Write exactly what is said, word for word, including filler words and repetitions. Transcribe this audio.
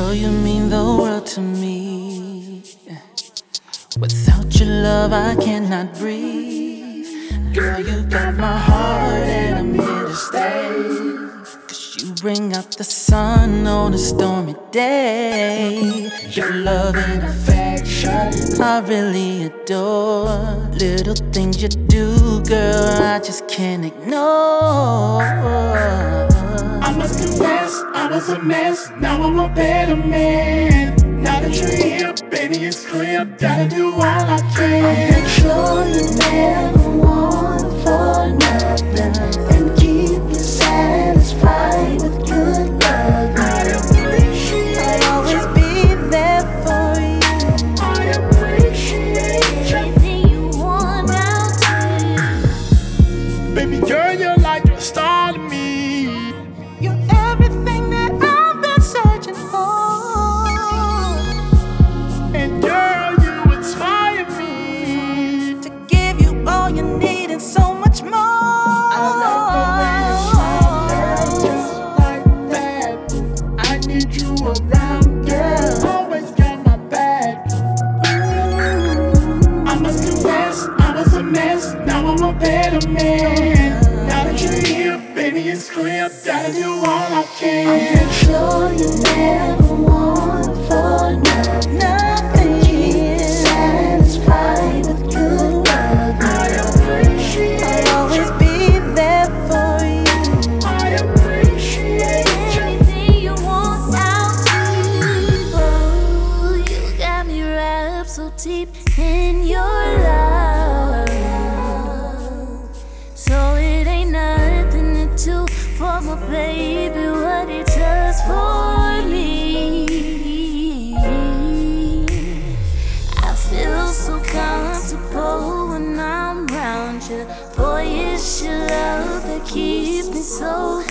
Girl, you mean the world to me. Without your love, I cannot breathe. Girl, you got my heart and I'm here to stay. Cause you bring out the sun on a stormy day. Your love and affection I really adore. Little things you do, girl, I just can't ignore. I must confess, I was a mess, now I'm a better man. Now that you're here, baby, it's clear, gotta do all I can. I'll make sure you never want for nothing, and keep you satisfied with good love. I appreciate I'll always you. be there for you. I appreciate you. Anything you want, I'll do. Baby girl, you're like a star to me. You're everything that I've been searching for. And girl, you inspire me To give you all you need and so much more. I love the way you smile, girl, just like that. I need you around, girl, always got my back. I must confess, I was a mess, now I'm a better man. Now that you're here, baby, it's clear, gotta do all I can. Make sure you never want for nothing, Nothing. keep you satisfied with good love. I appreciate I'll always you. be there for you. I appreciate you. Anything you want, I'll do. Oh, you got me wrapped so deep in your love, so it ain't nothing to do for my baby what he does for me. I feel so comfortable when I'm around you. Boy, it's your love that keeps me so